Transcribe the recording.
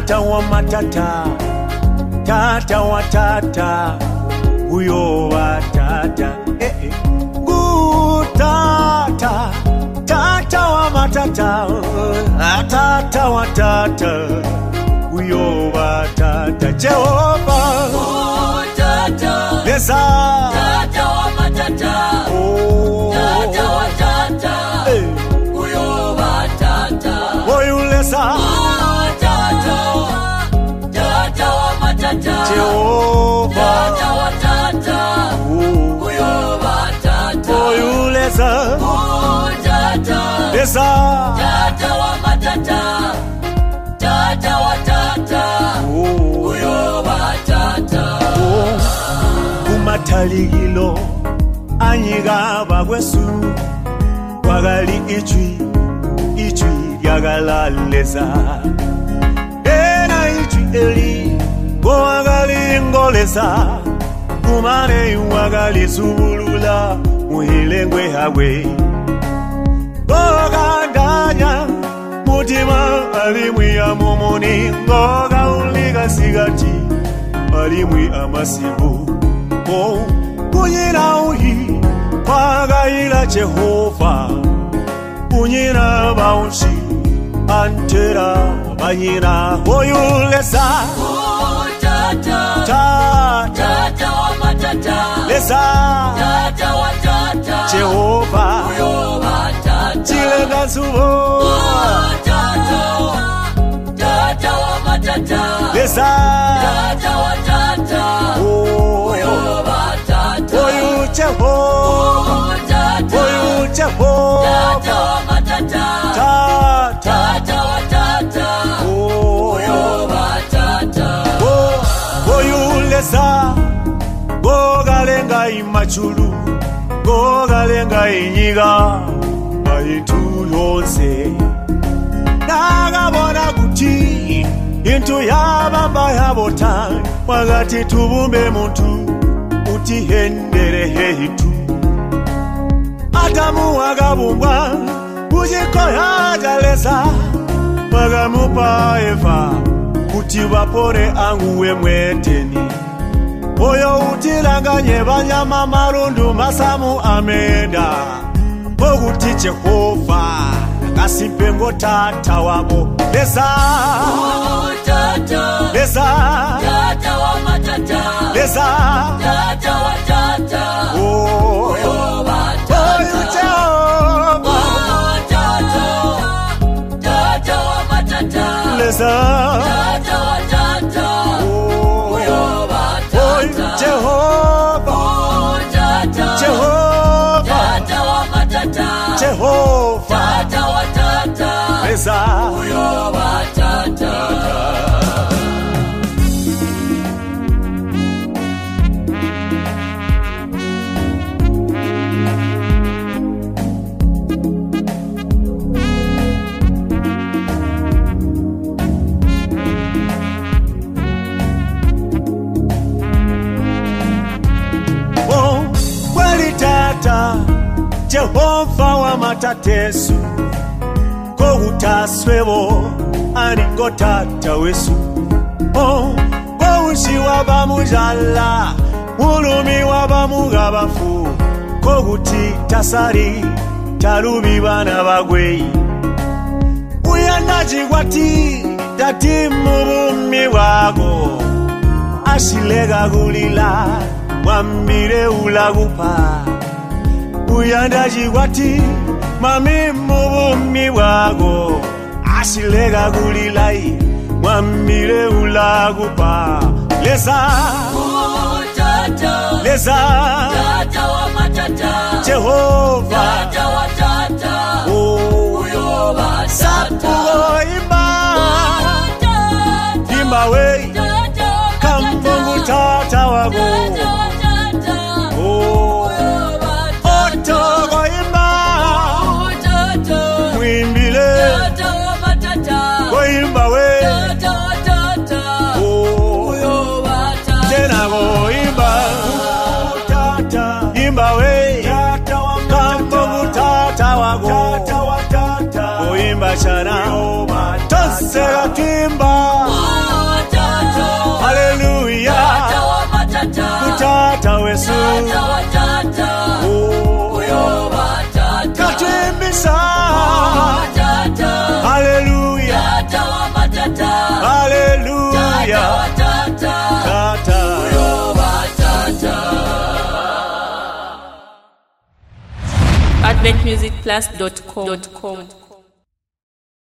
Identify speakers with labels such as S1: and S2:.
S1: tata wa matata, tata wa tata, huyo wa tata. Tata, tata wa matata, tata wa tata, huyo wa tata. Jehovah,
S2: oh tata,
S1: lesa,
S2: tata wa matata,
S1: oh
S2: tata wa tata, huyo wa tata.
S1: Oh you lesa,
S2: oh tata, tata wa matata,
S1: Jehovah,
S2: tata wa tata, huyo wa tata.
S1: oh you lesa,
S2: oh tata,
S1: lesa,
S2: tata wa matata, tata wa tata, huyo wa tata.
S1: Kumataligilo anyiga bagwesu wagali ichwi yagalaleza ena ichwi eli wagali ngoleza kumane wagali subulula muhilengwe hawe gandanya mutima alimwi ya momoni ngoga uliga sigati alimwi amasibu oh kunyina uhi wagaila Jehova kunyina baunshi antera banyina oyulesa
S2: oh tata,
S1: tata
S2: tata wa matata,
S1: lesa
S2: tata wa tata,
S1: Jehova
S2: huyo wa tata.
S1: chilenga subo
S2: oh tata, tata wa matata,
S1: lesa
S2: tata wa tata, huyo wa tata.
S1: oyu Jehova
S2: oh tata,
S1: oyu Jehova
S2: tata wa matata,
S1: tata
S2: tata wa tata, huyo wa tata.
S1: oyu lesa gogalenga imachulu gogalenga inyiga baitu yose nagabona kuti into yabamba yabota wagati tubumbe muntu utihendere heitu Adamu wagabumbwa kujiko yajaleza wagamupa Eva kuti wapore anguwe mweteni oyo utilanganye banyama marundu masamu amenda okuti Jehova kasimpengo tata wabo lesa
S2: oh tata,
S1: lesa
S2: tata wa matata,
S1: lesa
S2: tata wa tata,
S1: oh
S2: huyo wa
S1: oyu
S2: tata.
S1: Jehova
S2: oh tata, tata wa matata,
S1: lesa
S2: tata wa tata, huyo wa
S1: oyu
S2: tata.
S1: Jehova
S2: oh tata,
S1: Jehova
S2: tata wa matata,
S1: Jehova
S2: tata wa tata,
S1: lesa
S2: huyo wa tata.
S1: oh kweli tata Jehova wa matatesu ko utaswebo aningo tata wesu oh ko ushi wabamujala ulumi wabamugabafu ko guti tasari tarubi bana bagwei uyanaji gwati dati mubumi wago ashilega gulila wambire ulagupa uyandaji gwati mami mubumi wago ashilega gulilai wambire ulagupa lesa
S2: oh tata,
S1: lesa
S2: tata wa matata,
S1: Jehova
S2: tata wa tata,
S1: oh
S2: huyo wa
S1: sapo
S2: tata.
S1: imba
S2: oh tata,
S1: imba we
S2: tata wa
S1: kampungu tata wago
S2: tata wa tata,
S1: oh
S2: huyo wa tata.
S1: otogo imba
S2: oh tata,
S1: mwimbile
S2: tata wa matata,
S1: go imba we
S2: tata wa tata,
S1: oh
S2: huyo wa tata.
S1: tena go imba tata imba we kampungu tata wago go imba chana tose kimba
S2: tata,
S1: Oh,
S2: uyo batata,
S1: katimbisa.
S2: tata,
S1: Hallelujah.
S2: tata wa matata,
S1: Hallelujah.
S2: tata,
S1: Tata.
S2: uyo batata.
S3: adventmusicplus.com